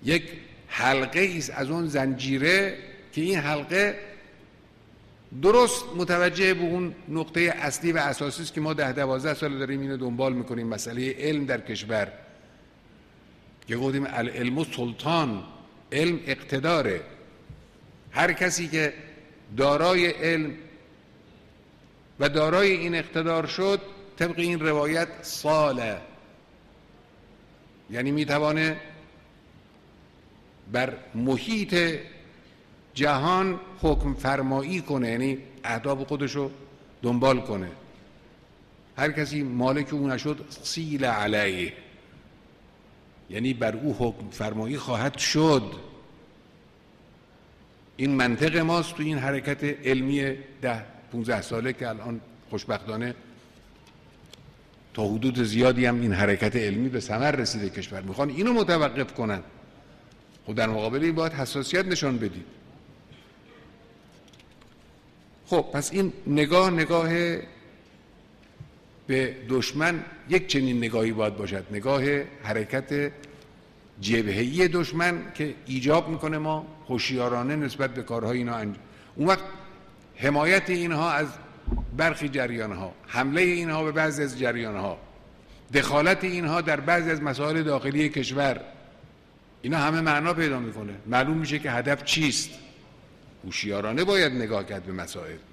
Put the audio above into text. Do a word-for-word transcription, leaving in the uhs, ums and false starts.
یک حلقه ایست از اون زنجیره که این حلقه درست متوجه به اون نقطه اصلی و اساسی است که ما ده دوازده سال داریم اینو دنبال میکنیم، مسئله علم در کشور که گفتیم العلم سلطان، علم اقتداره. هر کسی که دارای علم و دارای این اقتدار شد طبق این روایت صالح، یعنی میتوانه بر محیط جهان حکم فرمایی کنه، یعنی اهداف خودشو دنبال کنه. هر کسی مالک او نشد سیل علیه، یعنی بر او حکم فرمایی خواهد شد. این منطق ماست تو این حرکت علمی ده پونزده ساله که الان خوشبختانه تا حدود زیادی هم این حرکت علمی به ثمر رسیده کشور. میخوان اینو متوقف کنن. خب در مقابل این باید حساسیت نشان بدید. خب پس این نگاه نگاه به دشمن یک چنین نگاهی باید باشد، نگاه حرکت جبهه‌ای دشمن که ایجاب میکنه ما هوشیارانه نسبت به کارهای اینا انجام. اون وقت حمایت اینها از برخی جریانها، حمله اینها به بعضی از جریانها، دخالت اینها در بعضی از مسائل داخلی کشور، اینا همه معنا پیدا میکنه. معلوم میشه که هدف چیست. هوشیارانه باید نگاه کرد به مسائل.